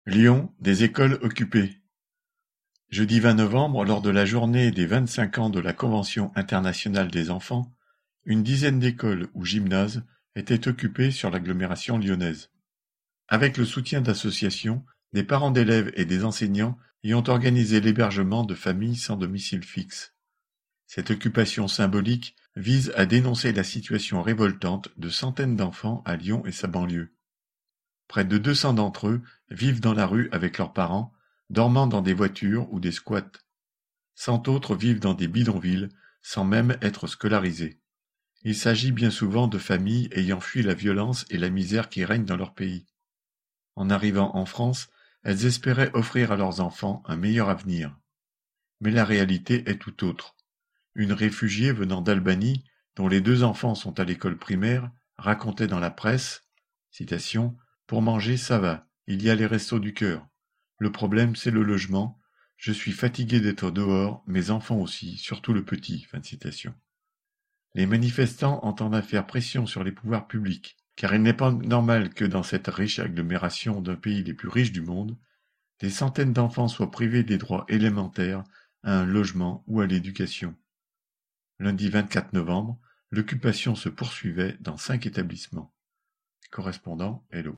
Lyon, des écoles occupées. Jeudi 20 novembre, lors de la journée des 25 ans de la Convention internationale des enfants, une dizaine d'écoles ou gymnases étaient occupées sur l'agglomération lyonnaise. Avec le soutien d'associations, des parents d'élèves et des enseignants y ont organisé l'hébergement de familles sans domicile fixe. Cette occupation symbolique vise à dénoncer la situation révoltante de centaines d'enfants à Lyon et sa banlieue. Près de 200 d'entre eux vivent dans la rue avec leurs parents, dormant dans des voitures ou des squats. 100 autres vivent dans des bidonvilles, sans même être scolarisés. Il s'agit bien souvent de familles ayant fui la violence et la misère qui règnent dans leur pays. En arrivant en France, elles espéraient offrir à leurs enfants un meilleur avenir. Mais la réalité est tout autre. Une réfugiée venant d'Albanie, dont les 2 enfants sont à l'école primaire, racontait dans la presse, citation, pour manger, ça va, il y a les restos du cœur. Le problème, c'est le logement. Je suis fatigué d'être dehors, mes enfants aussi, surtout le petit. Fin de citation. Les manifestants entendent faire pression sur les pouvoirs publics, car il n'est pas normal que dans cette riche agglomération d'un pays des plus riches du monde, des centaines d'enfants soient privés des droits élémentaires à un logement ou à l'éducation. Lundi 24 novembre, l'occupation se poursuivait dans 5 établissements. Correspondant Hello.